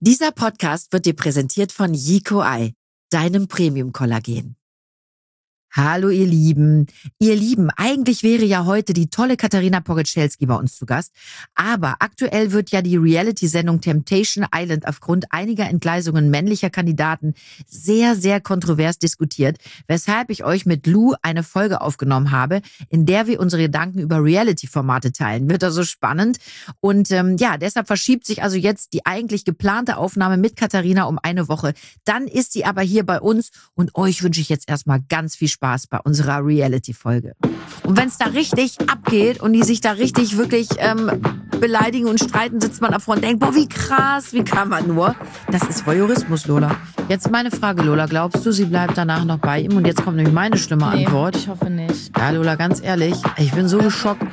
Dieser Podcast wird dir präsentiert von Yico Eye, deinem Premium-Kollagen. Hallo ihr Lieben. Ihr Lieben, eigentlich wäre ja heute die tolle Katharina Pogorzelski bei uns zu Gast, aber aktuell wird ja die Reality-Sendung Temptation Island aufgrund einiger Entgleisungen männlicher Kandidaten sehr, sehr kontrovers diskutiert, weshalb ich euch mit Lou eine Folge aufgenommen habe, in der wir unsere Gedanken über Reality-Formate teilen. Wird also spannend und deshalb verschiebt sich also jetzt die eigentlich geplante Aufnahme mit Katharina um eine Woche. Dann ist sie aber hier bei uns und euch wünsche ich jetzt erstmal ganz viel Spaß bei unserer Reality-Folge. Und wenn es da richtig abgeht und die sich da richtig wirklich beleidigen und streiten, sitzt man davor und denkt, boah, wie krass, wie kann man nur? Das ist Voyeurismus, Lola. Jetzt meine Frage, Lola, glaubst du, sie bleibt danach noch bei ihm? Und jetzt kommt nämlich meine schlimme Antwort. Ich hoffe nicht. Ja, Lola, ganz ehrlich, ich bin so geschockt.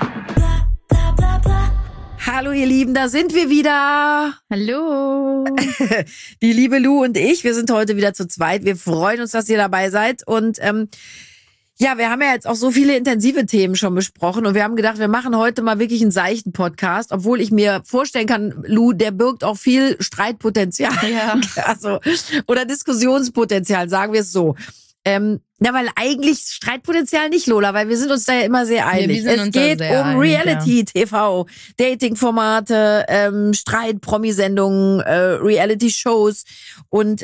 Hallo ihr Lieben, da sind wir wieder. Hallo. Die liebe Lou und ich, wir sind heute wieder zu zweit. Wir freuen uns, dass ihr dabei seid. Und wir haben ja jetzt auch so viele intensive Themen schon besprochen. Und wir haben gedacht, wir machen heute mal wirklich einen seichten Podcast. Obwohl ich mir vorstellen kann, Lou, der birgt auch viel Streitpotenzial. Ja. Also, oder Diskussionspotenzial, sagen wir es so. Weil eigentlich Streitpotenzial nicht, Lola, weil wir sind uns da ja immer sehr einig. Es geht um Reality-TV, Dating-Formate, Streit-Promi-Sendungen, Reality-Shows und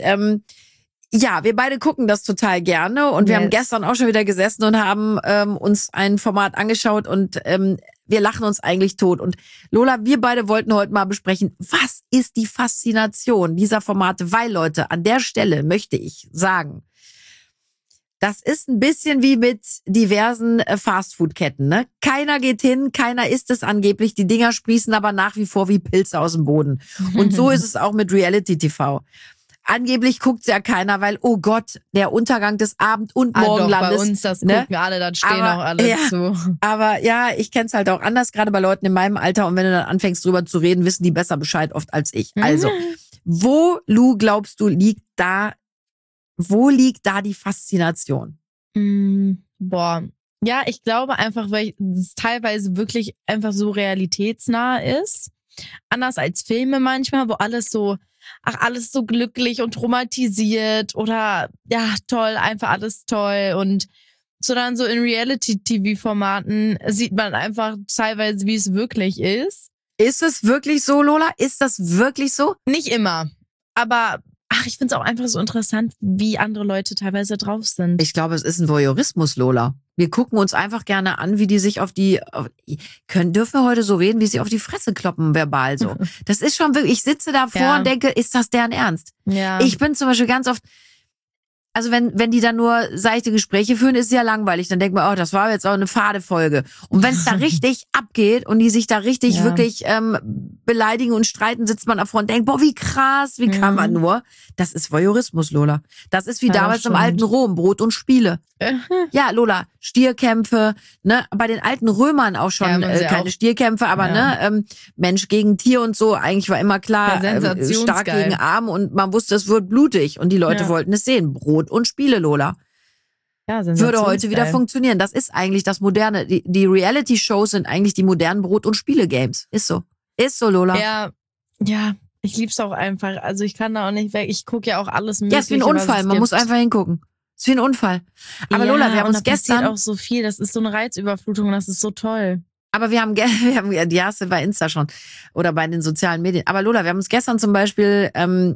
wir beide gucken das total gerne und wir haben gestern auch schon wieder gesessen und haben uns ein Format angeschaut und wir lachen uns eigentlich tot. Und Lola, wir beide wollten heute mal besprechen, was ist die Faszination dieser Formate? Weil, Leute, an der Stelle möchte ich sagen, das ist ein bisschen wie mit diversen Fastfood-Ketten, ne? Keiner geht hin, keiner isst es angeblich, die Dinger sprießen aber nach wie vor wie Pilze aus dem Boden. Und so ist es auch mit Reality-TV. Angeblich guckt's ja keiner, weil, oh Gott, der Untergang des Abend- und Morgenlandes. Bei uns, das gucken alle, dann stehen auch alle zu. Aber ja, ich kenn's halt auch anders, gerade bei Leuten in meinem Alter. Und wenn du dann anfängst drüber zu reden, wissen die besser Bescheid oft als ich. Also, wo, Lou, glaubst du, liegt da die Faszination? Ja, ich glaube einfach, weil es teilweise wirklich einfach so realitätsnah ist. Anders als Filme manchmal, wo alles so glücklich und romantisiert oder ja, toll, einfach alles toll. Und so dann so in Reality-TV-Formaten sieht man einfach teilweise, wie es wirklich ist. Ist es wirklich so, Lola? Ist das wirklich so? Nicht immer, aber ich finde es auch einfach so interessant, wie andere Leute teilweise drauf sind. Ich glaube, es ist ein Voyeurismus, Lola. Wir gucken uns einfach gerne an, wie die sich dürfen wir heute so reden, wie sie auf die Fresse kloppen, verbal so. Das ist schon wirklich, ich sitze davor und denke, ist das deren Ernst? Ja. Ich bin zum Beispiel ganz oft, also wenn die dann nur seichte Gespräche führen, ist es ja langweilig. Dann denkt man, das war jetzt auch eine fade Folge. Und wenn es da richtig abgeht und die sich da richtig wirklich beleidigen und streiten, sitzt man davor und denkt, boah, wie krass, wie kann man nur? Das ist Voyeurismus, Lola. Das ist wie damals im alten Rom, Brot und Spiele. Ja, Lola, Stierkämpfe, ne, bei den alten Römern auch schon keine Stierkämpfe, aber Mensch gegen Tier und so, eigentlich war immer klar, stark gegen arm und man wusste, es wird blutig und die Leute wollten es sehen. Brot und Spiele, Lola. Ja, würde heute wieder funktionieren. Das ist eigentlich das Moderne. Die Reality-Shows sind eigentlich die modernen Brot- und Spiele-Games. Ist so. Ist so, Lola. Ja, ich lieb's auch einfach. Also ich kann da auch nicht weg. Ich gucke ja auch alles Mögliche. Ja, ist wie ein Unfall. Man muss einfach hingucken. Ist wie ein Unfall. Aber Lola, wir haben uns gestern... passiert auch so viel. Das ist so eine Reizüberflutung. Das ist so toll. Aber wir haben die erste bei Insta schon. Oder bei den sozialen Medien. Aber Lola, wir haben uns gestern zum Beispiel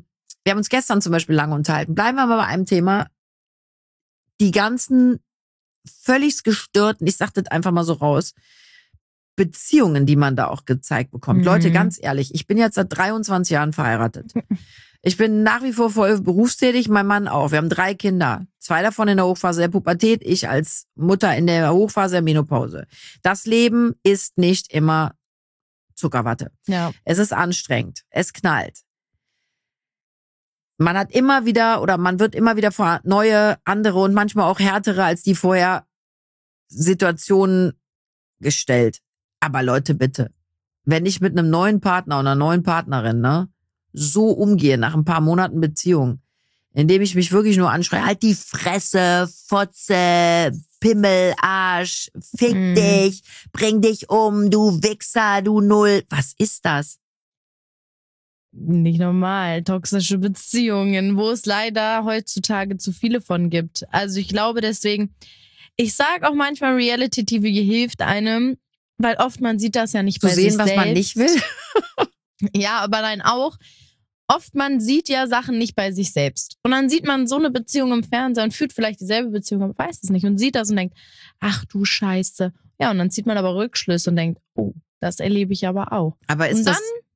lange unterhalten. Bleiben wir mal bei einem Thema. Die ganzen völlig gestörten, ich sag das einfach mal so raus, Beziehungen, die man da auch gezeigt bekommt. Leute, ganz ehrlich, ich bin jetzt seit 23 Jahren verheiratet. Ich bin nach wie vor voll berufstätig, mein Mann auch. Wir haben 3 Kinder. 2 davon in der Hochphase der Pubertät, ich als Mutter in der Hochphase der Menopause. Das Leben ist nicht immer Zuckerwatte. Ja. Es ist anstrengend. Es knallt. Man hat immer wieder oder man wird immer wieder vor neue, andere und manchmal auch härtere als die vorher Situationen gestellt. Aber Leute, bitte, wenn ich mit einem neuen Partner oder einer neuen Partnerin, ne, so umgehe nach ein paar Monaten Beziehung, indem ich mich wirklich nur anschreie, halt die Fresse, Fotze, Pimmel, Arsch, fick dich, bring dich um, du Wichser, du Null. Was ist das? nicht normal. Toxische Beziehungen, wo es leider heutzutage zu viele von gibt. Also ich glaube deswegen, ich sage auch manchmal, Reality-TV hilft einem, weil oft man sieht das ja nicht bei sich Zu sehen, was selbst. man nicht will. Ja, aber nein, auch. Oft man sieht ja Sachen nicht bei sich selbst. Und dann sieht man so eine Beziehung im Fernsehen und führt vielleicht dieselbe Beziehung, aber weiß es nicht. Und sieht das und denkt, ach du Scheiße. Ja, und dann zieht man aber Rückschlüsse und denkt, oh, das erlebe ich aber auch. Aber Und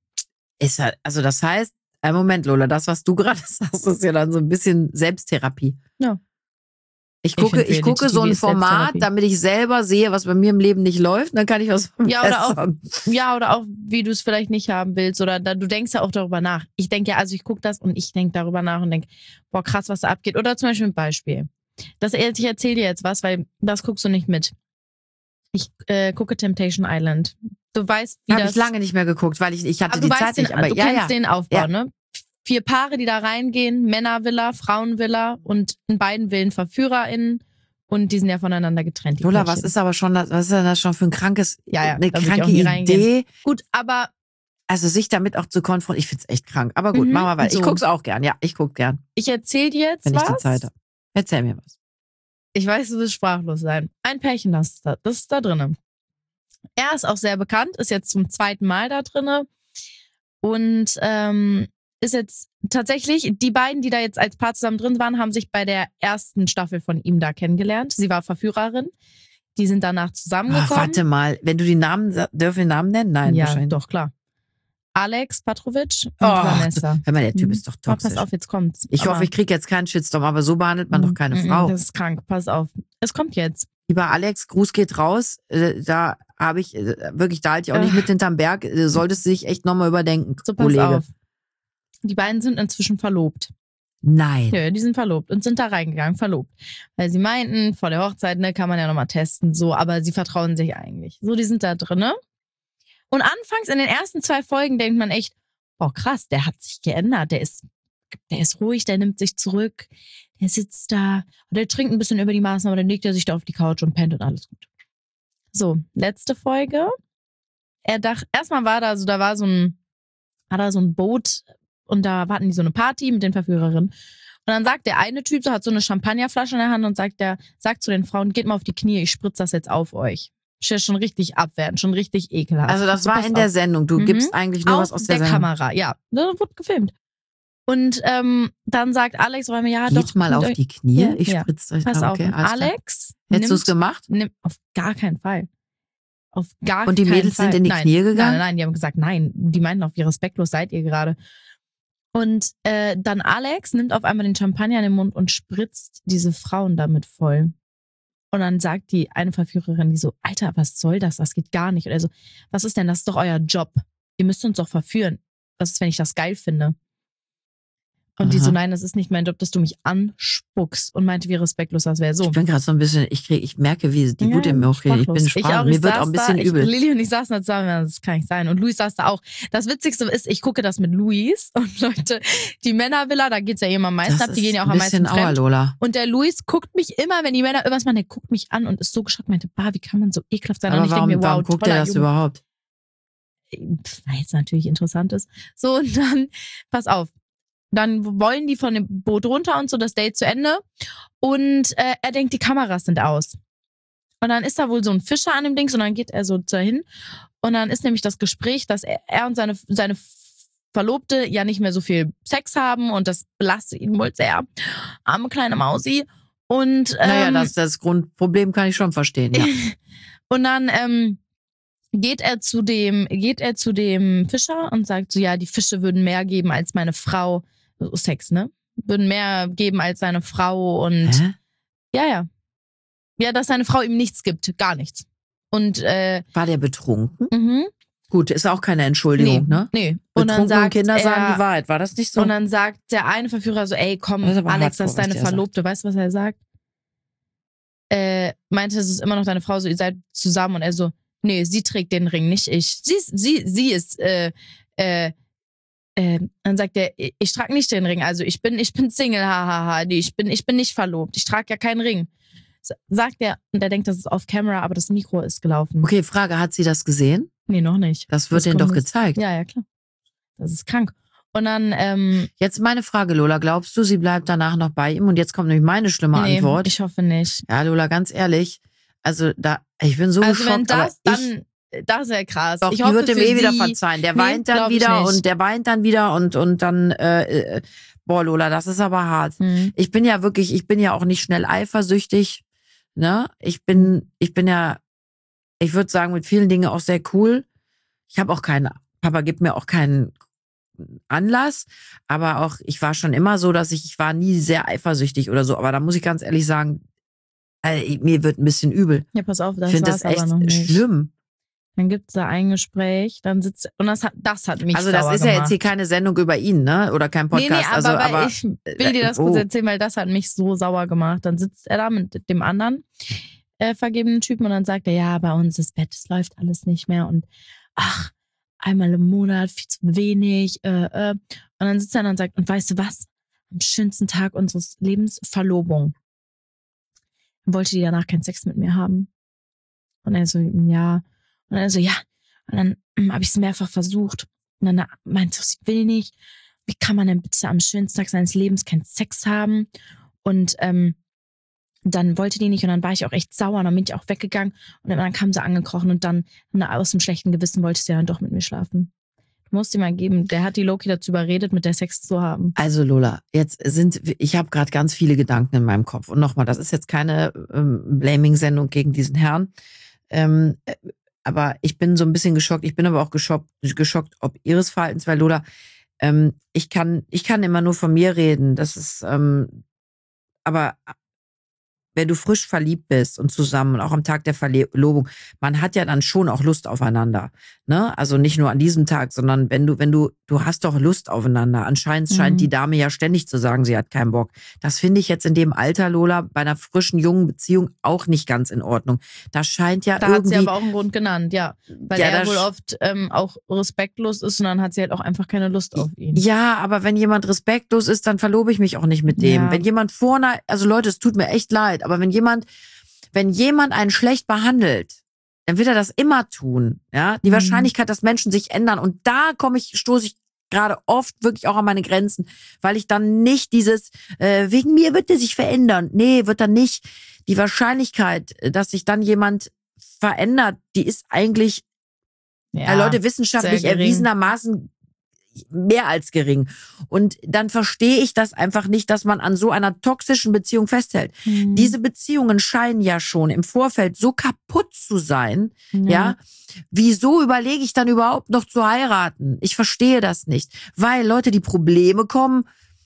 also das heißt, ein Moment, Lola, das, was du gerade sagst, ist ja dann so ein bisschen Selbsttherapie. Ja. Ich gucke so ein Format, Selbsttherapie. damit ich selber sehe, was bei mir im Leben nicht läuft, dann kann ich was verbessern. Oder auch, wie du es vielleicht nicht haben willst. Oder du denkst ja auch darüber nach. Ich denke ja, also ich gucke das und ich denke darüber nach und denke, boah, krass, was da abgeht. Oder zum Beispiel ein Beispiel. Ich erzähle dir jetzt was, weil das guckst du nicht mit. Ich gucke Temptation Island. Du weißt, wie Habe das... ich lange nicht mehr geguckt, weil ich hatte die Zeit nicht. Aber du kennst den Aufbau, ne? 4 Paare, die da reingehen, Männervilla, Frauenvilla und in beiden Villen VerführerInnen und die sind ja voneinander getrennt. Die Lola, Pärchen. was ist denn das schon für ein krankes, Ja, eine da will ich auch kranke nie Idee? reingehen. Gut, aber Also sich damit auch zu konfrontieren, ich find's echt krank. Aber gut, machen wir weiter. so. Ich guck's auch gern, ja, ich guck gern, ich erzähle dir jetzt wenn was. ich die Zeit habe. Erzähl mir was. Ich weiß, du wirst sprachlos sein. Ein Pärchen, das ist da drinne. Er ist auch sehr bekannt, ist jetzt zum 2. Mal da drinne und ist jetzt tatsächlich, die beiden, die da jetzt als Paar zusammen drin waren, haben sich bei der ersten Staffel von ihm da kennengelernt. Sie war Verführerin. Die sind danach zusammengekommen. Warte mal, wenn du die Namen, dürfen wir Namen nennen? Nein, ja, wahrscheinlich. doch, klar. Alex Patrovic und Oh, Vanessa. hör mal, der Typ ist doch Aber toxisch. pass auf, jetzt kommt's. Ich hoffe, ich kriege jetzt keinen Shitstorm, aber so behandelt man doch keine Frau. Das ist krank, pass auf. Es kommt jetzt. Lieber Alex, Gruß geht raus. Da habe ich wirklich, da halte ich auch nicht mit hinterm Berg. Solltest du dich echt nochmal überdenken, So, pass Kollege. auf. Die beiden sind inzwischen verlobt. Nein. Ja, die sind verlobt und sind da reingegangen, verlobt. Weil sie meinten, vor der Hochzeit, ne, kann man ja nochmal testen, so, aber sie vertrauen sich eigentlich. So, die sind da drinne. Und anfangs in den ersten 2 Folgen denkt man echt, boah, krass, der hat sich geändert, der ist ruhig, der nimmt sich zurück, der sitzt da, und der trinkt ein bisschen über die Maßen, aber dann legt er sich da auf die Couch und pennt und alles gut. So, letzte Folge. Er dachte, erstmal war da so ein Boot und da hatten die so eine Party mit den Verführerinnen. Und dann sagt der eine Typ, so hat so eine Champagnerflasche in der Hand und sagt zu den Frauen, geht mal auf die Knie, ich spritze das jetzt auf euch. Schon richtig abwertend, schon richtig ekelhaft. Also das So, war pass in der auf. Sendung. Du gibst eigentlich nur Auf was aus der der Sendung. Kamera, ja. Das wurde gefilmt. Und dann sagt Alex, ja, Geht doch. mal auf die Knie, Ja, ich ja. spritze euch. Pass auf, Okay, und alles klar. Alex Hättest du es gemacht? nimmt auf gar keinen Fall. Auf gar keinen Fall. Und die Mädels sind in die Knie gegangen? Nein, die haben gesagt, nein. Die meinten auch, wie respektlos seid ihr gerade. Und dann Alex nimmt auf einmal den Champagner in den Mund und spritzt diese Frauen damit voll. Und dann sagt die eine Verführerin, die so, Alter, was soll das? Das geht gar nicht. Und er so, was ist denn? Das ist doch euer Job. Ihr müsst uns doch verführen. Was ist, wenn ich das geil finde? Und die so, nein, das ist nicht mein Job, dass du mich anspuckst. Und meinte, wie respektlos das wäre. So. Ich bin gerade so ein bisschen, ich merke, wie die Wut in mir hochgeht. Ich bin sprachlos. Mir wird auch ein bisschen übel. Lilly und ich saßen da zusammen, das kann nicht sein. Und Luis saß da auch. Das Witzigste ist, ich gucke das mit Luis. Und Leute, die Männervilla, da geht's ja immer am meisten ab. Die gehen ja auch am meisten fremd. Lola. Und der Luis guckt mich immer, wenn die Männer irgendwas machen, der guckt mich an und ist so geschockt, meinte, wie kann man so ekelhaft sein? Aber und ich denke mir, wow, warum guckt er das Junge. überhaupt? Weil es natürlich interessant ist. So, und dann, pass auf. Dann wollen die von dem Boot runter und so, das Date zu Ende. Und er denkt, die Kameras sind aus. Und dann ist da wohl so ein Fischer an dem Dings und dann geht er so dahin. Und dann ist nämlich das Gespräch, dass er und seine Verlobte ja nicht mehr so viel Sex haben und das belastet ihn wohl sehr. Arme kleine Mausi. Und naja, das Grundproblem kann ich schon verstehen, ja. Und dann geht er zu dem Fischer und sagt so, ja, die Fische würden mehr geben als meine Frau. Sex, ne? Würden mehr geben als seine Frau und Hä? ja. Ja, dass seine Frau ihm nichts gibt, gar nichts. Und war der betrunken? Gut, ist auch keine Entschuldigung, ne? Nee. Und dann Betrunkene sagt Kinder er, sagen die Wahrheit, war das nicht so? Und dann sagt der eine Verführer so, ey, komm, Das ist aber Alex, hardcore, das ist deine was der Verlobte. Weißt du, was er sagt? Meinte, es ist immer noch deine Frau, so, ihr seid zusammen. Und er so, nee, sie trägt den Ring, nicht ich. Sie ist, dann sagt er, ich trage nicht den Ring, also ich bin Single, hahaha, ich bin nicht verlobt, ich trage ja keinen Ring. Sagt er, und er denkt, das ist off camera, aber das Mikro ist gelaufen. Okay, Frage, hat sie das gesehen? Nee, noch nicht. Das wird denen doch gezeigt. Ja, klar. Das ist krank. Und dann, Jetzt meine Frage, Lola, glaubst du, sie bleibt danach noch bei ihm? Und jetzt kommt nämlich meine schlimme Antwort. Ich hoffe nicht. Ja, Lola, ganz ehrlich, also ich bin so geschockt. Wenn das, dann, das ist ja krass. Doch, ich die hoffe wird ihm für wieder sie, verzeihen. Der weint dann wieder und der weint dann wieder und dann, boah, Lola, das ist aber hart. Ich bin ja auch nicht schnell eifersüchtig, ne? Ich würde sagen, mit vielen Dingen auch sehr cool. Ich habe auch Papa gibt mir auch keinen Anlass, aber auch, ich war schon immer so, dass ich war nie sehr eifersüchtig oder so, aber da muss ich ganz ehrlich sagen, mir wird ein bisschen übel. Ja, pass auf, das ich finde war's das echt aber noch nicht. schlimm. Dann gibt's da ein Gespräch, dann sitzt, und das hat mich Also das sauer ist ja jetzt hier keine Sendung über ihn, ne? Oder kein Podcast. Nee, aber ich will dir das kurz erzählen, weil das hat mich so sauer gemacht. Dann sitzt er da mit dem anderen vergebenen Typen und dann sagt er, ja, bei uns ist Bett, es läuft alles nicht mehr und ach, einmal im Monat, viel zu wenig. Und dann sitzt er da und sagt, und weißt du was? Am schönsten Tag unseres Lebens, Verlobung. Dann wollte die danach keinen Sex mit mir haben. Und er so, ja. Und er so, ja. Und dann habe ich es mehrfach versucht. Und dann meinte sie, will nicht. Wie kann man denn bitte am schönsten Tag seines Lebens keinen Sex haben? Und dann wollte die nicht und dann war ich auch echt sauer und dann bin ich auch weggegangen und dann kam sie angekrochen und dann aus dem schlechten Gewissen wollte sie dann doch mit mir schlafen. Du musst dir mal geben, der hat die Loki dazu überredet, mit der Sex zu haben. Also Lola, ich habe gerade ganz viele Gedanken in meinem Kopf und nochmal, das ist jetzt keine Blaming-Sendung gegen diesen Herrn, aber ich bin so ein bisschen geschockt, ich bin aber auch geschockt ob ihres Verhaltens, weil Lola, ich kann immer nur von mir reden, das ist, aber wenn du frisch verliebt bist und zusammen und auch am Tag der Verlobung, man hat ja dann schon auch Lust aufeinander, ne? Also nicht nur an diesem Tag, sondern wenn du hast doch Lust aufeinander. Anscheinend scheint die Dame ja ständig zu sagen, sie hat keinen Bock. Das finde ich jetzt in dem Alter, Lola, bei einer frischen, jungen Beziehung auch nicht ganz in Ordnung. Das scheint ja irgendwie... Da hat sie aber auch einen Grund genannt, ja. Weil er wohl oft auch respektlos ist und dann hat sie halt auch einfach keine Lust auf ihn. Ja, aber wenn jemand respektlos ist, dann verlobe ich mich auch nicht mit dem. Ja. Wenn jemand also Leute, es tut mir echt leid, aber wenn jemand einen schlecht behandelt, dann wird er das immer tun. Ja, die Wahrscheinlichkeit, dass Menschen sich ändern und da stoße ich gerade oft wirklich auch an meine Grenzen, weil ich dann nicht dieses wegen mir wird er sich verändern. Nee, wird er nicht. Die Wahrscheinlichkeit, dass sich dann jemand verändert, die ist eigentlich Leute wissenschaftlich erwiesenermaßen mehr als gering. Und dann verstehe ich das einfach nicht, dass man an so einer toxischen Beziehung festhält. Diese Beziehungen scheinen ja schon im Vorfeld so kaputt zu sein. Ja. Wieso überlege ich dann überhaupt noch zu heiraten? Ich verstehe das nicht. Weil Leute, die Probleme kommen,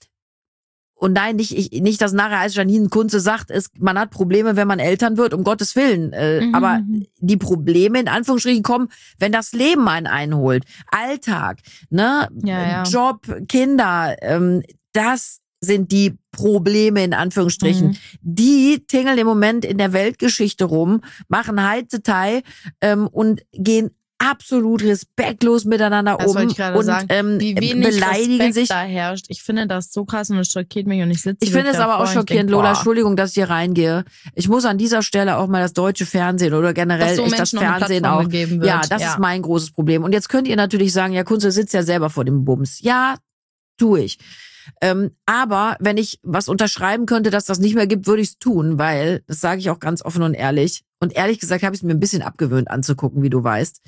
und nein, nicht, dass nachher als Janine Kunze sagt, man hat Probleme, wenn man Eltern wird, um Gottes Willen. Aber die Probleme in Anführungsstrichen kommen, wenn das Leben einen einholt. Alltag, ne? Ja. Job, Kinder, das sind die Probleme in Anführungsstrichen. Die tingeln im Moment in der Weltgeschichte rum, machen Heizetei und gehen absolut respektlos miteinander das um ich und sagen, wie wenig beleidigen Respekt sich. Da herrscht. Ich finde das so krass und es schockiert mich und ich sitze. Ich finde es aber auch schockierend, Lola. Entschuldigung, dass ich hier reingehe. Ich muss an dieser Stelle auch mal das deutsche Fernsehen oder generell das Fernsehen auch. Ja, das ist mein großes Problem. Und jetzt könnt ihr natürlich sagen, ja, Kunze sitzt ja selber vor dem Bums. Ja, tue ich. Aber wenn ich was unterschreiben könnte, dass das nicht mehr gibt, würde ich es tun, weil, das sage ich auch ganz offen und ehrlich. Und ehrlich gesagt habe ich es mir ein bisschen abgewöhnt anzugucken, wie du weißt.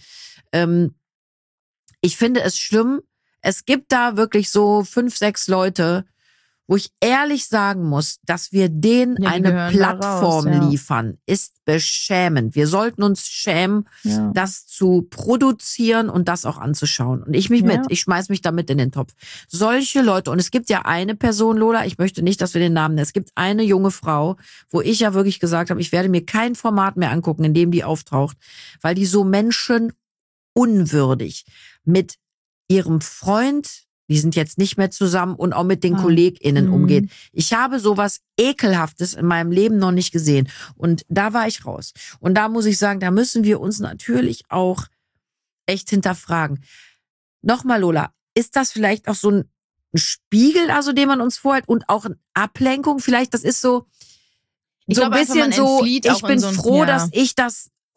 Ich finde es schlimm. Es gibt da wirklich so 5, 6 Leute, wo ich ehrlich sagen muss, dass wir denen eine Plattform liefern, ist beschämend. Wir sollten uns schämen, das zu produzieren und das auch anzuschauen. Und ich schmeiß mich damit in den Topf. Solche Leute, und es gibt ja eine Person, Lola, ich möchte nicht, dass wir den Namen nennen, es gibt eine junge Frau, wo ich ja wirklich gesagt habe, ich werde mir kein Format mehr angucken, in dem die auftaucht, weil die so menschenunwürdig mit ihrem Freund, die sind jetzt nicht mehr zusammen und auch mit den KollegInnen umgeht. Ich habe sowas Ekelhaftes in meinem Leben noch nicht gesehen. Und da war ich raus. Und da muss ich sagen, da müssen wir uns natürlich auch echt hinterfragen. Nochmal, Lola, ist das vielleicht auch so ein Spiegel, also den man uns vorhält und auch eine Ablenkung? Vielleicht, das ist so ein bisschen so, ich bin froh, dass ich das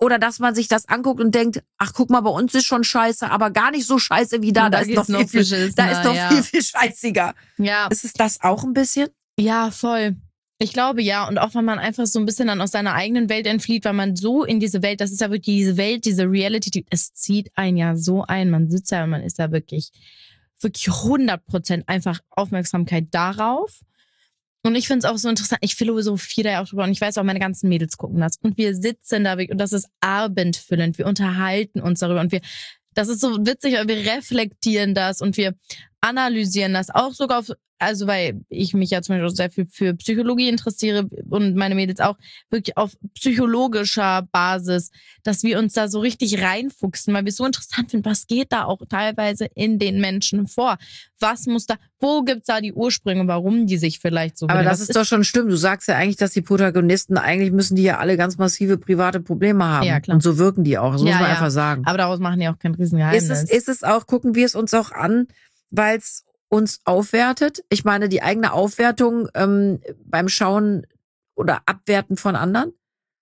Oder dass man sich das anguckt und denkt, ach guck mal, bei uns ist schon scheiße, aber gar nicht so scheiße wie da. Da ist noch viel scheißiger. Ja. Ist es das auch ein bisschen? Ja, voll. Ich glaube ja. Und auch wenn man einfach so ein bisschen dann aus seiner eigenen Welt entflieht, weil man so in diese Welt, das ist ja wirklich diese Welt, diese Reality, es zieht einen ja so ein. Man sitzt ja und man ist ja wirklich 100% einfach Aufmerksamkeit darauf. Und ich finde es auch so interessant, ich philosophiere da ja auch drüber und ich weiß auch, meine ganzen Mädels gucken das. Und wir sitzen da und das ist abendfüllend, wir unterhalten uns darüber und das ist so witzig, weil wir reflektieren das und wir analysieren das auch sogar also weil ich mich ja zum Beispiel auch sehr viel für Psychologie interessiere und meine Mädels auch, wirklich auf psychologischer Basis, dass wir uns da so richtig reinfuchsen, weil wir es so interessant finden, was geht da auch teilweise in den Menschen vor? Wo gibt's da die Ursprünge, warum die sich vielleicht so Aber das ist doch schon schlimm. Du sagst ja eigentlich, dass die Protagonisten, eigentlich müssen die ja alle ganz massive private Probleme haben. Ja, klar. Und so wirken die auch, das muss man einfach sagen. Aber daraus machen die auch kein Riesengeheimnis. Ist es auch, gucken wir es uns auch an, weil es uns aufwertet? Ich meine, die eigene Aufwertung beim Schauen oder Abwerten von anderen?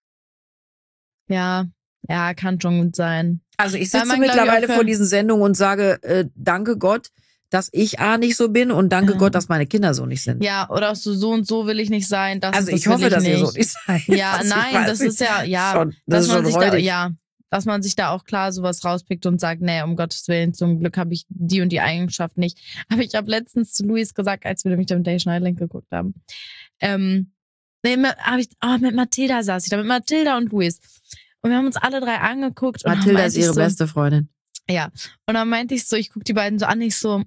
Ja, kann schon gut sein. Also ich sitze mittlerweile vor diesen Sendungen und sage, danke Gott, dass ich nicht so bin und danke Gott, dass meine Kinder so nicht sind. Ja, oder so und so will ich nicht sein. Also ich hoffe, dass ihr so nicht seid. Ja, nein, das ist ja, dass man sich da auch klar sowas rauspickt und sagt, nee, um Gottes Willen, zum Glück habe ich die und die Eigenschaft nicht. Aber ich habe letztens zu Luis gesagt, als wir nämlich Temptation Island geguckt haben, mit Mathilda saß ich da, mit Mathilda und Luis. Und wir haben uns alle drei angeguckt. Mathilda ist ihre beste Freundin. Ja, und dann meinte ich so, ich gucke die beiden so an, ich so,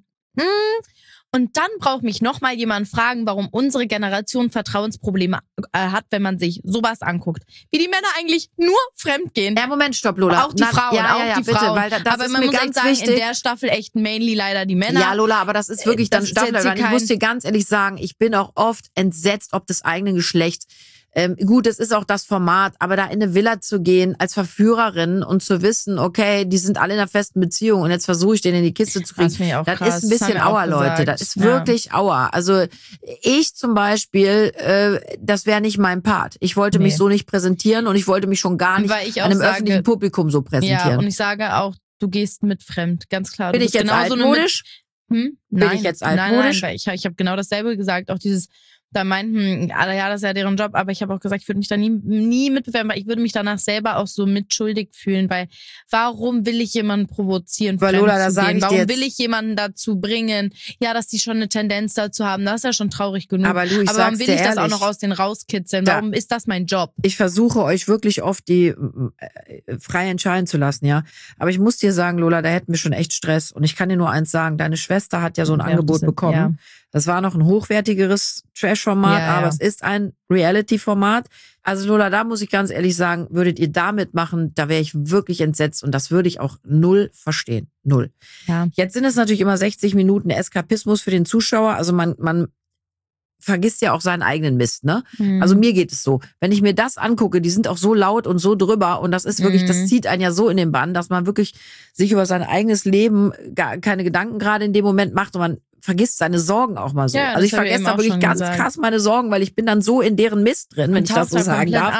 und dann braucht mich nochmal jemand fragen, warum unsere Generation Vertrauensprobleme hat, wenn man sich sowas anguckt. Wie die Männer eigentlich nur fremdgehen. Ja, Moment, stopp, Lola. Auch die Frauen, bitte, Frauen. Weil das aber ist man mir muss ganz sagen, wichtig. In der Staffel echt mainly leider die Männer. Ja, Lola, aber das ist wirklich dann Staffel. Ich muss dir ganz ehrlich sagen, ich bin auch oft entsetzt, ob des eigenen Geschlechts. Gut, es ist auch das Format, aber da in eine Villa zu gehen als Verführerin und zu wissen, okay, die sind alle in einer festen Beziehung und jetzt versuche ich den in die Kiste zu kriegen. Das ist ein bisschen Aua, Leute. Das ist wirklich Aua. Also ich zum Beispiel, das wäre nicht mein Part. Ich wollte mich so nicht präsentieren und ich wollte mich schon gar nicht an einem öffentlichen Publikum so präsentieren. Ja, und ich sage auch, du gehst mit fremd, ganz klar. Bin ich jetzt altmodisch? Bin ich jetzt altmodisch? Nein, weil ich habe genau dasselbe gesagt, auch dieses da meinten, ja, das ist ja deren Job, aber ich habe auch gesagt, ich würde mich da nie mitbewerben, weil ich würde mich danach selber auch so mitschuldig fühlen, weil warum will ich jemanden provozieren, weil Lola, da sage ich warum will ich jemanden dazu bringen, ja, dass die schon eine Tendenz dazu haben, das ist ja schon traurig genug. Aber Lu, warum will ich das auch noch aus denen rauskitzeln? Warum ist das mein Job? Ich versuche euch wirklich oft die frei entscheiden zu lassen, ja. Aber ich muss dir sagen, Lola, da hätten wir schon echt Stress. Und ich kann dir nur eins sagen, deine Schwester hat ja so ein Angebot bekommen. Ja. Das war noch ein hochwertigeres Trash-Format, aber es ist ein Reality-Format. Also Lola, da muss ich ganz ehrlich sagen, würdet ihr da mitmachen, da wäre ich wirklich entsetzt und das würde ich auch null verstehen. Null. Ja. Jetzt sind es natürlich immer 60 Minuten Eskapismus für den Zuschauer. Also man vergisst ja auch seinen eigenen Mist, ne? Also mir geht es so. Wenn ich mir das angucke, die sind auch so laut und so drüber und das ist wirklich, das zieht einen ja so in den Bann, dass man wirklich sich über sein eigenes Leben gar keine Gedanken gerade in dem Moment macht und man vergisst seine Sorgen auch mal so. Ja, also ich vergesse da wirklich ganz krass meine Sorgen, weil ich bin dann so in deren Mist drin, wenn ich das so sagen darf.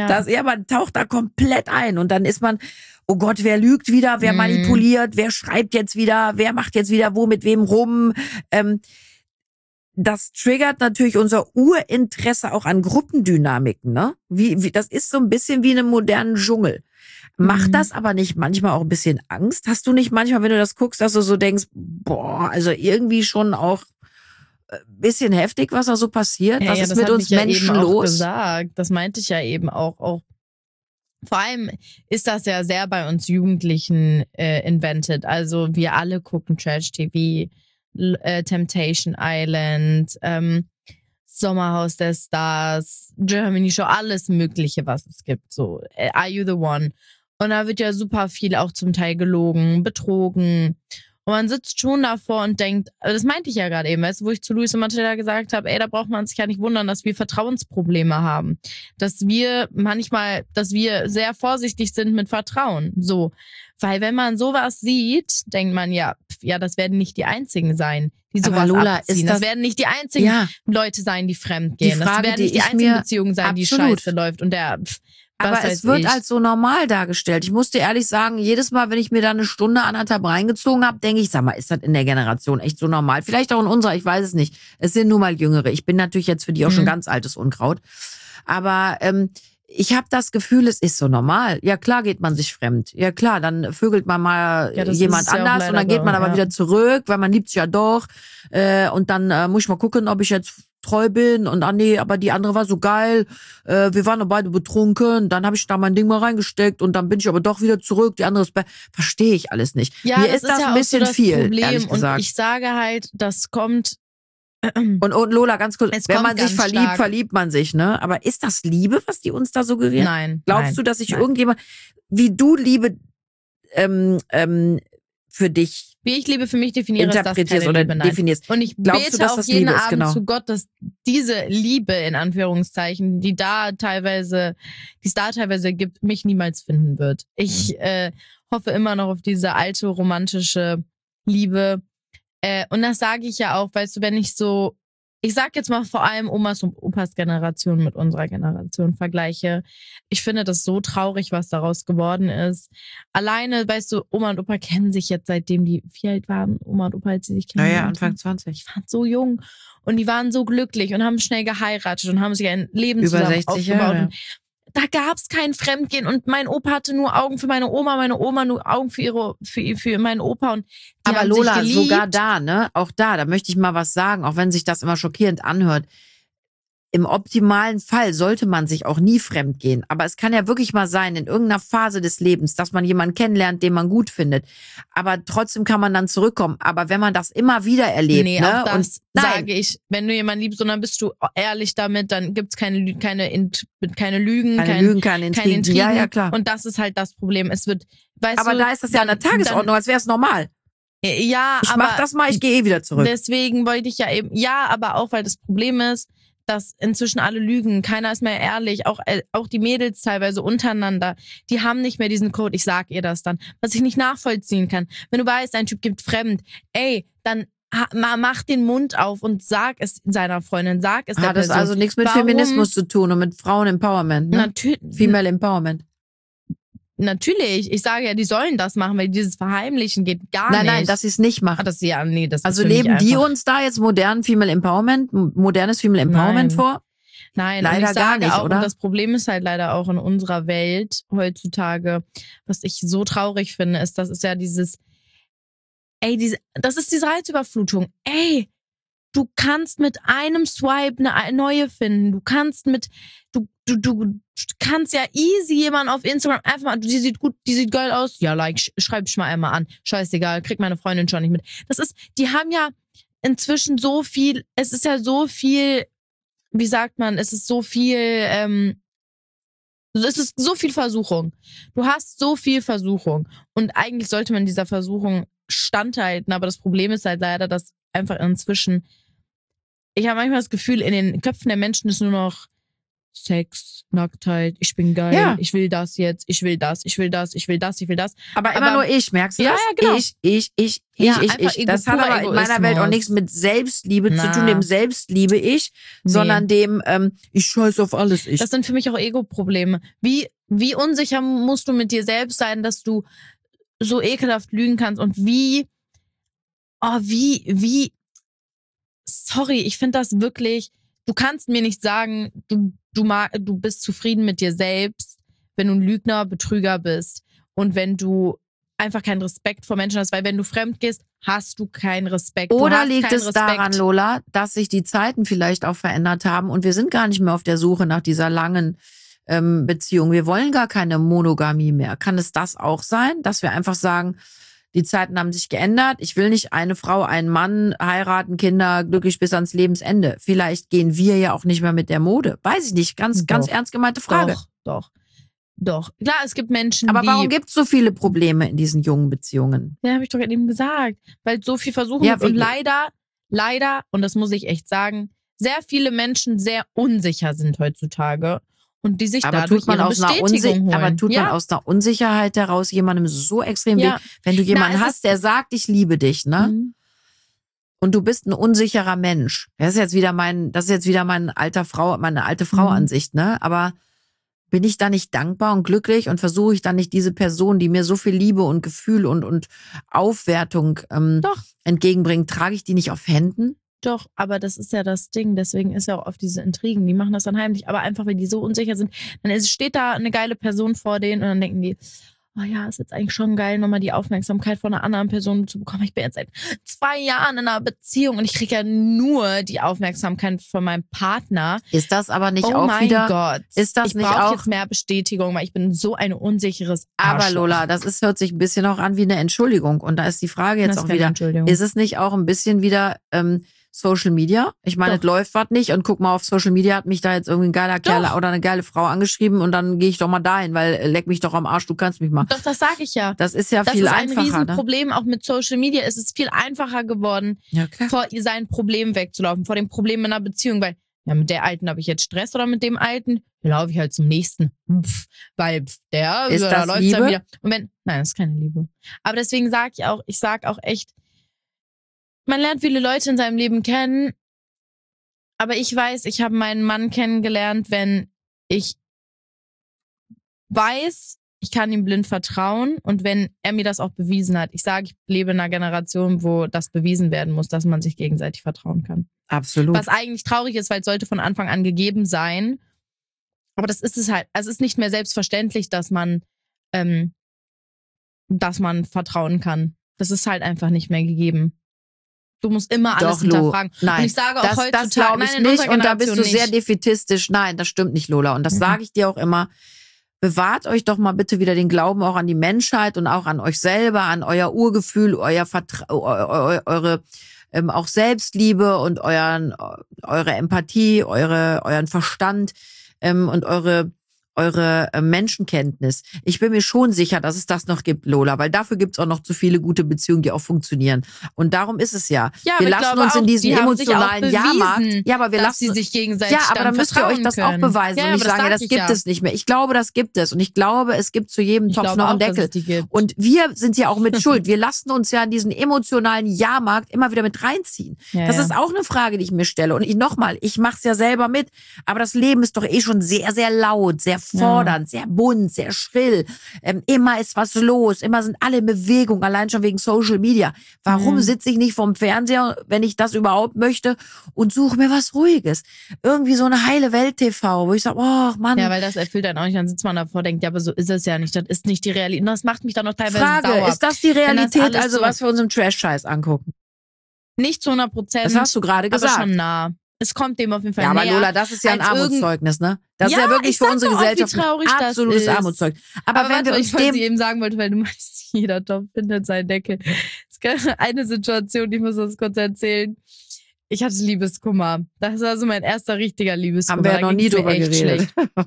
Man taucht da komplett ein und dann ist man, oh Gott, wer lügt wieder, wer manipuliert, wer schreibt jetzt wieder, wer macht jetzt wieder wo mit wem rum. Das triggert natürlich unser Urinteresse auch an Gruppendynamiken, ne? Das ist so ein bisschen wie in einem modernen Dschungel. Macht das aber nicht manchmal auch ein bisschen Angst? Hast du nicht manchmal, wenn du das guckst, dass du so denkst, boah, also irgendwie schon auch ein bisschen heftig, was da so passiert? Was ist mit uns Menschen los? Das meinte ich ja eben auch. Vor allem ist das ja sehr bei uns Jugendlichen invented. Also wir alle gucken Trash-TV, Temptation Island, Sommerhaus der Stars, Germany Show, alles Mögliche, was es gibt. So, Are You the One? Und da wird ja super viel auch zum Teil gelogen, betrogen. Und man sitzt schon davor und denkt, das meinte ich ja gerade eben, weißt du, wo ich zu Luis und Mathilda gesagt habe, da braucht man sich ja nicht wundern, dass wir Vertrauensprobleme haben. Dass wir sehr vorsichtig sind mit Vertrauen. So. Weil wenn man sowas sieht, denkt man ja, das werden nicht die einzigen sein, die sowas abziehen. Das werden nicht die einzigen Leute sein, die fremd gehen. Das werden nicht die einzigen Beziehungen sein, die scheiße läuft. Und Aber es wird als so normal dargestellt. Ich muss dir ehrlich sagen, jedes Mal, wenn ich mir da eine Stunde, 1,5 reingezogen habe, denke ich, sag mal, ist das in der Generation echt so normal? Vielleicht auch in unserer, ich weiß es nicht. Es sind nur mal Jüngere. Ich bin natürlich jetzt für die auch schon ganz altes Unkraut. Aber ich habe das Gefühl, es ist so normal. Ja klar geht man sich fremd. Ja klar, dann vögelt man mal jemand anders und dann geht man aber wieder zurück, weil man liebt sich ja doch. Und dann muss ich mal gucken, ob ich jetzt treu bin. Und nee, aber die andere war so geil. Wir waren doch beide betrunken. Dann habe ich da mein Ding mal reingesteckt und dann bin ich aber doch wieder zurück. Die andere ist verstehe ich alles nicht. Ja, mir ist das ja ein bisschen so viel, Problem. Ehrlich gesagt. Und ich sage halt, das kommt. Und Lola, ganz kurz, wenn man sich verliebt, verliebt man sich, ne? Aber ist das Liebe, was die uns da suggerieren? Nein. Glaubst du, dass sich irgendjemand, wie du Liebe für dich wie ich Liebe für mich definiere, interpretierst ist das keine Liebe, oder definierst? Und ich bete auch jeden Abend zu Gott, dass diese Liebe, in Anführungszeichen, die es da teilweise gibt, mich niemals finden wird. Ich hoffe immer noch auf diese alte, romantische Liebe. Und das sage ich ja auch, weißt du, wenn ich so, ich sag jetzt mal vor allem Omas und Opas Generation mit unserer Generation vergleiche. Ich finde das so traurig, was daraus geworden ist. Alleine, weißt du, Oma und Opa kennen sich jetzt, seitdem die wie alt waren, Oma und Opa, als sie sich kennen. Ja, Anfang 20. Die waren so jung und die waren so glücklich und haben schnell geheiratet und haben sich ein Leben zusammen über 60 aufgebaut. Jahre. Und da gab's kein Fremdgehen und mein Opa hatte nur Augen für meine Oma nur Augen für meinen Opa und die aber haben Lola, sich geliebt. sogar da, ne? Auch da möchte ich mal was sagen, auch wenn sich das immer schockierend anhört. Im optimalen Fall sollte man sich auch nie fremdgehen. Aber es kann ja wirklich mal sein, in irgendeiner Phase des Lebens, dass man jemanden kennenlernt, den man gut findet. Aber trotzdem kann man dann zurückkommen. Aber wenn man das immer wieder erlebt, nee, ne? Auch das sage ich, wenn du jemanden liebst und dann bist du ehrlich damit, dann gibt's keine Lügen, keine Intrigen. Ja, klar. Und das ist halt das Problem. Es wird, weißt aber du, da ist das ja an der Tagesordnung, als wäre es normal. Ja, ich mach das mal, ich gehe wieder zurück. Deswegen wollte ich ja eben, aber auch, weil das Problem ist, dass inzwischen alle lügen. Keiner ist mehr ehrlich. Auch die Mädels teilweise untereinander. Die haben nicht mehr diesen Code. Ich sag ihr das dann. Was ich nicht nachvollziehen kann. Wenn du weißt, ein Typ gibt fremd, dann mach den Mund auf und sag es seiner Freundin. Sag es der Hat das Person. also nichts mit Feminismus zu tun und mit Frauen-Empowerment, ne? Natürlich. Female Empowerment. Natürlich. Ich sage ja, die sollen das machen, weil dieses Verheimlichen geht gar nicht. Nein, dass sie es nicht machen. Das also leben die uns da jetzt modernes Female Empowerment vor? Nein, leider und ich sage gar nicht, auch, oder? Und das Problem ist halt leider auch in unserer Welt heutzutage, was ich so traurig finde, ist, das ist ja das ist diese Reizüberflutung. Du kannst mit einem Swipe eine neue finden. Du kannst du kannst ja easy jemanden auf Instagram einfach mal, die sieht geil aus. Ja, schreib ich mal einmal an. Scheißegal, kriegt meine Freundin schon nicht mit. Die haben ja inzwischen so viel, es ist ja so viel, wie sagt man, es ist so viel Versuchung. Du hast so viel Versuchung. Und eigentlich sollte man dieser Versuchung standhalten, aber das Problem ist halt leider, dass einfach inzwischen, ich habe manchmal das Gefühl, in den Köpfen der Menschen ist nur noch Sex, Nacktheit, ich bin geil, ich will das jetzt, ich will das. Aber immer nur ich, merkst du das? Ja, genau. Ich. Das hat aber in meiner Welt auch nichts mit Selbstliebe zu tun, dem Selbstliebe ich, sondern dem ich scheiß auf alles ich. Das sind für mich auch Ego-Probleme. Wie unsicher musst du mit dir selbst sein, dass du so ekelhaft lügen kannst und sorry, ich finde das wirklich, du kannst mir nicht sagen, du bist zufrieden mit dir selbst, wenn du ein Lügner, Betrüger bist und wenn du einfach keinen Respekt vor Menschen hast, weil wenn du fremd gehst, hast du keinen Respekt. Oder liegt es daran, Lola, dass sich die Zeiten vielleicht auch verändert haben und wir sind gar nicht mehr auf der Suche nach dieser langen Beziehung. Wir wollen gar keine Monogamie mehr. Kann es das auch sein, dass wir einfach sagen, die Zeiten haben sich geändert. Ich will nicht eine Frau, einen Mann heiraten, Kinder, glücklich bis ans Lebensende. Vielleicht gehen wir ja auch nicht mehr mit der Mode. Weiß ich nicht. Ganz ernst gemeinte Frage. Doch. Klar, es gibt Menschen, aber warum gibt es so viele Probleme in diesen jungen Beziehungen? Ja, habe ich doch eben gesagt. Weil so viel Versuchung gibt. Und leider, und das muss ich echt sagen, sehr viele Menschen sehr unsicher sind heutzutage. Und die sich dadurch ihre Bestätigung holen. Aber tut man aus einer Unsicherheit heraus jemandem so extrem weh, wenn du jemanden hast, der sagt, ich liebe dich, ne? Mhm. Und du bist ein unsicherer Mensch. Das ist jetzt wieder meine alte Frau-Ansicht, ne? Aber bin ich da nicht dankbar und glücklich und versuche ich dann nicht diese Person, die mir so viel Liebe und Gefühl und Aufwertung Doch. entgegenbringt, trage ich die nicht auf Händen? Doch, aber das ist ja das Ding. Deswegen ist ja auch oft diese Intrigen. Die machen das dann heimlich. Aber einfach, weil die so unsicher sind, dann steht da eine geile Person vor denen und dann denken die, oh ja, ist jetzt eigentlich schon geil, nochmal die Aufmerksamkeit von einer anderen Person zu bekommen. Ich bin jetzt seit 2 Jahren in einer Beziehung und ich kriege ja nur die Aufmerksamkeit von meinem Partner. Ist das aber nicht oh auch mein wieder... Gott. Ist das ich nicht brauche auch... jetzt mehr Bestätigung, weil ich bin so ein unsicheres Arschloch. Aber Lola, hört sich ein bisschen auch an wie eine Entschuldigung. Und da ist die Frage jetzt Das auch ist keine wieder, ist es nicht auch ein bisschen wieder Social Media? Ich meine, es läuft was nicht und guck mal, auf Social Media hat mich da jetzt irgendwie ein geiler Kerl oder eine geile Frau angeschrieben und dann gehe ich doch mal dahin, weil leck mich doch am Arsch, du kannst mich mal. Doch, das sage ich ja. Das ist ja viel einfacher. Das ist ein Riesenproblem, auch mit Social Media. Es ist viel einfacher geworden, vor sein Problem wegzulaufen, vor dem Problem in einer Beziehung, weil ja, mit der Alten habe ich jetzt Stress oder mit dem Alten laufe ich halt zum nächsten. Weil der ist da das läuft's Liebe? Dann wieder. Und nein, das ist keine Liebe. Aber deswegen sage ich sag auch echt, man lernt viele Leute in seinem Leben kennen, aber ich weiß, ich habe meinen Mann kennengelernt, wenn ich weiß, ich kann ihm blind vertrauen und wenn er mir das auch bewiesen hat. Ich sage, ich lebe in einer Generation, wo das bewiesen werden muss, dass man sich gegenseitig vertrauen kann. Absolut. Was eigentlich traurig ist, weil es sollte von Anfang an gegeben sein. Aber das ist es halt. Also es ist nicht mehr selbstverständlich, dass man vertrauen kann. Das ist halt einfach nicht mehr gegeben. Du musst immer alles hinterfragen. Nein, und ich sage auch heutzutage, das glaube ich nicht. Und da bist du sehr nicht. defätistisch. Nein, das stimmt nicht, Lola. Und das sage ich dir auch immer. Bewahrt euch doch mal bitte wieder den Glauben auch an die Menschheit und auch an euch selber, an euer Urgefühl, eure auch Selbstliebe und eure Empathie, euren Verstand und eure Menschenkenntnis. Ich bin mir schon sicher, dass es das noch gibt, Lola, weil dafür gibt es auch noch zu viele gute Beziehungen, die auch funktionieren. Und darum ist es ja. Wir lassen uns in diesen emotionalen Jahrmarkt. Ja, aber wir lassen sie sich gegenseitig. Ja, aber dann müsst ihr euch das auch beweisen. Und ich sage, das gibt es nicht mehr. Ich glaube, das gibt es. Und ich glaube, es gibt zu jedem Topf noch einen Deckel. Und wir sind ja auch mit Schuld. Wir lassen uns ja in diesen emotionalen Jahrmarkt immer wieder mit reinziehen. Ja, das ist auch eine Frage, die ich mir stelle. Und ich mache es ja selber mit. Aber das Leben ist doch schon sehr, sehr laut, sehr fordernd, sehr bunt, sehr schrill. Immer ist was los, immer sind alle in Bewegung, allein schon wegen Social Media. Warum sitze ich nicht vorm Fernseher, wenn ich das überhaupt möchte, und suche mir was Ruhiges? Irgendwie so eine heile Welt-TV, wo ich sage, oh Mann. Ja, weil das erfüllt dann auch nicht. Dann sitzt man davor und denkt, ja, aber so ist es ja nicht. Das ist nicht die Realität. Und das macht mich dann noch teilweise sauer. Ist das die Realität, also so, was wir uns im Trash-Scheiß angucken? Nicht zu 100%. Das hast du gerade gesagt. Aber schon nah. Es kommt dem auf jeden Fall näher. Ja, aber Lola, das ist ja ein Armutszeugnis, ne? Das ist ja wirklich für unsere Gesellschaft ein absolutes Armutszeugnis. Aber wenn wir uns was ich eben sagen wollte, weil du meinst, jeder Topf findet seinen Deckel. Es gab eine Situation, ich muss das kurz erzählen. Ich hatte Liebeskummer. Das war so mein erster richtiger Liebeskummer. Haben wir ja noch nie drüber geredet.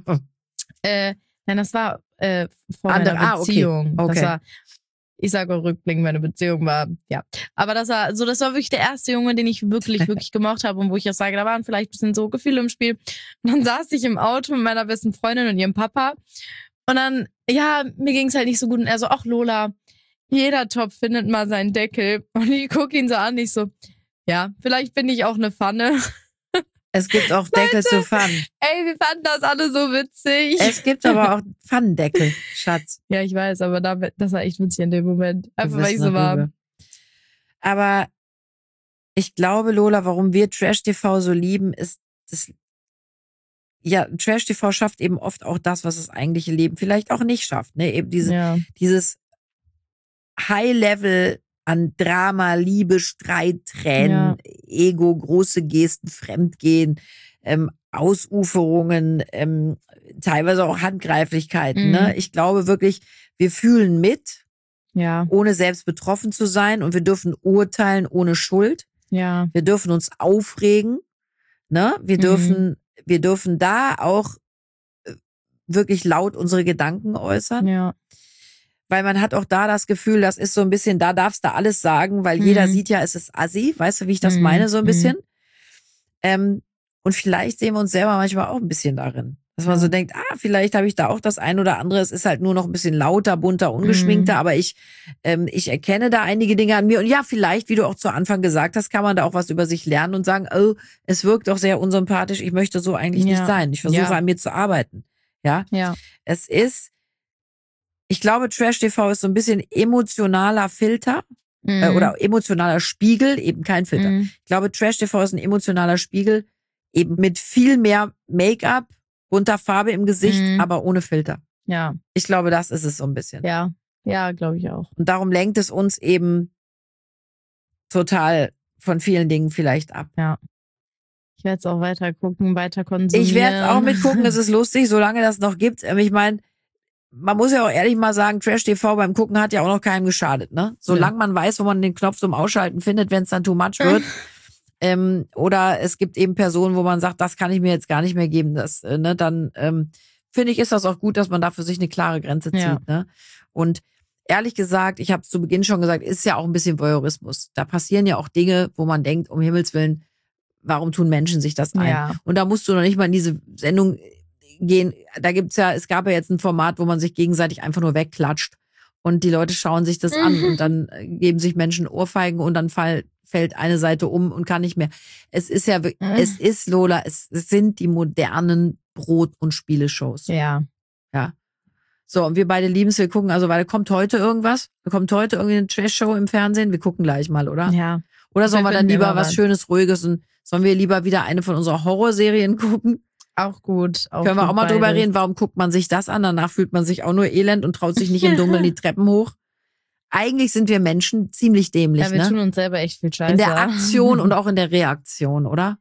Nein, das war vor meiner Beziehung. Okay. Das war, ich sage auch rückblickend, meine Beziehung war, ja. Aber das war wirklich der erste Junge, den ich wirklich, wirklich gemocht habe und wo ich auch sage, da waren vielleicht ein bisschen so Gefühle im Spiel. Und dann saß ich im Auto mit meiner besten Freundin und ihrem Papa. Und dann, ja, mir ging es halt nicht so gut. Und er so, ach Lola, jeder Topf findet mal seinen Deckel. Und ich gucke ihn so an, ich so, ja, vielleicht bin ich auch eine Pfanne. Es gibt auch Deckel zu Pfannen. Ey, wir fanden das alle so witzig. Es gibt aber auch Pfannendeckel, Schatz. Ja, ich weiß, aber das war echt witzig in dem Moment. Einfach weil ich so war. Aber ich glaube, Lola, warum wir Trash-TV so lieben, ist, Trash-TV schafft eben oft auch das, was das eigentliche Leben vielleicht auch nicht schafft. Ne? Eben dieses High-Level an Drama, Liebe, Streit, Tränen, Ego, große Gesten, Fremdgehen, Ausuferungen, teilweise auch Handgreiflichkeiten. Ne? Ich glaube wirklich, wir fühlen mit, ohne selbst betroffen zu sein, und wir dürfen urteilen ohne Schuld. Ja. Wir dürfen uns aufregen. Ne? Wir dürfen da auch wirklich laut unsere Gedanken äußern. Ja. Weil man hat auch da das Gefühl, das ist so ein bisschen, da darfst du alles sagen, weil jeder sieht ja, es ist assi. Weißt du, wie ich das meine, so ein bisschen? Und vielleicht sehen wir uns selber manchmal auch ein bisschen darin. Dass man so denkt, vielleicht habe ich da auch das ein oder andere. Es ist halt nur noch ein bisschen lauter, bunter, ungeschminkter, aber ich erkenne da einige Dinge an mir. Und ja, vielleicht, wie du auch zu Anfang gesagt hast, kann man da auch was über sich lernen und sagen, oh, es wirkt doch sehr unsympathisch, ich möchte so eigentlich nicht sein. Ich versuche an mir zu arbeiten. Ja. Es ist, ich glaube, Trash-TV ist so ein bisschen emotionaler Filter oder emotionaler Spiegel, eben kein Filter. Ich glaube, Trash-TV ist ein emotionaler Spiegel, eben mit viel mehr Make-up, bunter Farbe im Gesicht, aber ohne Filter. Ja. Ich glaube, das ist es so ein bisschen. Ja, glaube ich auch. Und darum lenkt es uns eben total von vielen Dingen vielleicht ab. Ja. Ich werde es auch weiter gucken, weiter konsumieren. Ich werde es auch mitgucken, es ist lustig, solange das noch gibt. Ich meine, man muss ja auch ehrlich mal sagen, Trash-TV beim Gucken hat ja auch noch keinem geschadet, ne? Solange man weiß, wo man den Knopf zum Ausschalten findet, wenn es dann too much wird. Oder es gibt eben Personen, wo man sagt, das kann ich mir jetzt gar nicht mehr geben. Dann finde ich, ist das auch gut, dass man da für sich eine klare Grenze zieht. Ne? Und ehrlich gesagt, ich habe es zu Beginn schon gesagt, ist ja auch ein bisschen Voyeurismus. Da passieren ja auch Dinge, wo man denkt, um Himmels Willen, warum tun Menschen sich das ein? Ja. Und da musst du noch nicht mal in diese Sendung gehen. Es gab ja jetzt ein Format, wo man sich gegenseitig einfach nur wegklatscht. Und die Leute schauen sich das an und dann geben sich Menschen Ohrfeigen und dann fällt eine Seite um und kann nicht mehr. Es ist ja wirklich, es ist, Lola, es sind die modernen Brot- und Spieleshows. Ja. So, und wir beide lieben es, wir gucken, also, weil kommt heute irgendwas? Kommt heute irgendwie eine Trash-Show im Fernsehen? Wir gucken gleich mal, oder? Ja. Oder sollen wir dann lieber was Schönes, Ruhiges und sollen wir lieber wieder eine von unseren Horrorserien gucken? Auch gut. Können wir auch mal drüber reden, warum guckt man sich das an? Danach fühlt man sich auch nur elend und traut sich nicht im Dunkeln die Treppen hoch. Eigentlich sind wir Menschen ziemlich dämlich, ja, wir tun uns selber echt viel Scheiße. In der Aktion und auch in der Reaktion, oder?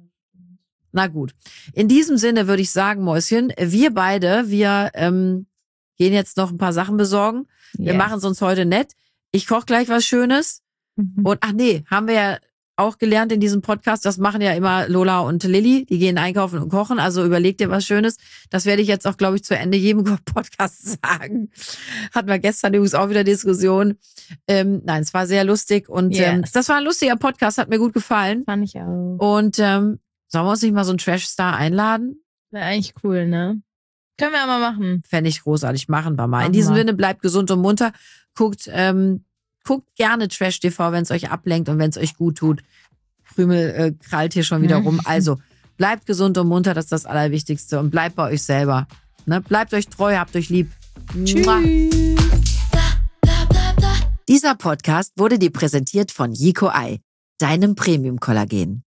Na gut. In diesem Sinne würde ich sagen, Mäuschen, wir beide, gehen jetzt noch ein paar Sachen besorgen. Wir machen es uns heute nett. Ich koche gleich was Schönes. Und haben wir ja auch gelernt in diesem Podcast, das machen ja immer Lola und Lilly, die gehen einkaufen und kochen, also überleg dir was Schönes. Das werde ich jetzt auch, glaube ich, zu Ende jedem Podcast sagen. Hatten wir gestern übrigens auch wieder Diskussion. Nein, es war sehr lustig und das war ein lustiger Podcast, hat mir gut gefallen. Fand ich auch. Und sollen wir uns nicht mal so einen Trash-Star einladen? Wäre eigentlich cool, ne? Können wir mal machen. Fände ich großartig, machen wir mal. In diesem Sinne, bleibt gesund und munter. Guckt gerne Trash-TV, wenn es euch ablenkt und wenn es euch gut tut. Krümel krallt hier schon wieder rum. Also, bleibt gesund und munter, das ist das Allerwichtigste. Und bleibt bei euch selber. Ne? Bleibt euch treu, habt euch lieb. Tschüss. Dieser Podcast wurde dir präsentiert von Yico Eye, deinem Premium-Kollagen.